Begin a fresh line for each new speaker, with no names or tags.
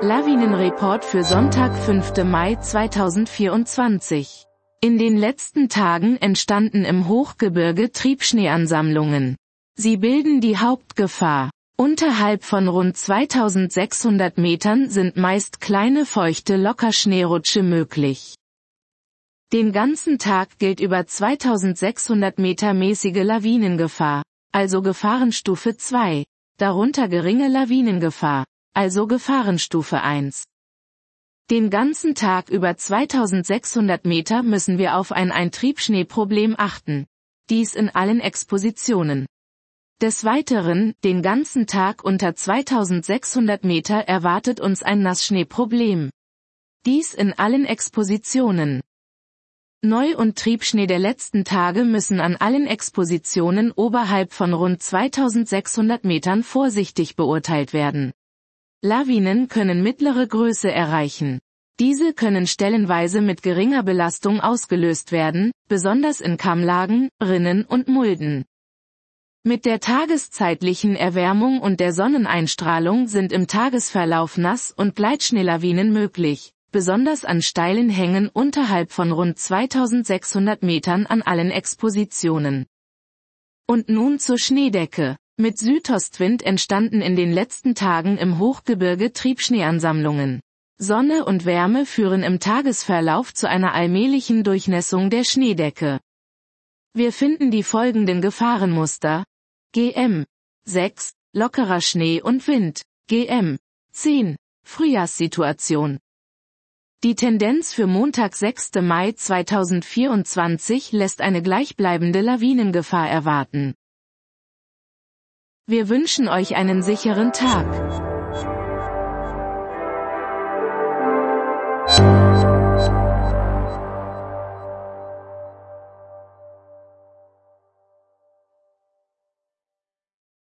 Lawinenreport für Sonntag, 5. Mai 2024. In den letzten Tagen entstanden im Hochgebirge Triebschneeansammlungen. Sie bilden die Hauptgefahr. Unterhalb von rund 2600 Metern sind meist kleine feuchte Lockerschneerutsche möglich. Den ganzen Tag gilt über 2600 Meter mäßige Lawinengefahr, also Gefahrenstufe 2, darunter geringe Lawinengefahr, also Gefahrenstufe 1. Den ganzen Tag über 2600 Meter müssen wir auf ein Triebschneeproblem achten. Dies in allen Expositionen. Des Weiteren, den ganzen Tag unter 2600 Meter erwartet uns ein Nassschneeproblem. Dies in allen Expositionen. Neu- und Triebschnee der letzten Tage müssen an allen Expositionen oberhalb von rund 2600 Metern vorsichtig beurteilt werden. Lawinen können mittlere Größe erreichen. Diese können stellenweise mit geringer Belastung ausgelöst werden, besonders in Kammlagen, Rinnen und Mulden. Mit der tageszeitlichen Erwärmung und der Sonneneinstrahlung sind im Tagesverlauf Nass- und Gleitschneelawinen möglich, besonders an steilen Hängen unterhalb von rund 2600 Metern an allen Expositionen. Und nun zur Schneedecke. Mit Südostwind entstanden in den letzten Tagen im Hochgebirge Triebschneeansammlungen. Sonne und Wärme führen im Tagesverlauf zu einer allmählichen Durchnässung der Schneedecke. Wir finden die folgenden Gefahrenmuster. GM 6, lockerer Schnee und Wind. GM 10, Frühjahrssituation. Die Tendenz für Montag, 6. Mai 2024 lässt eine gleichbleibende Lawinengefahr erwarten. Wir wünschen euch einen sicheren Tag.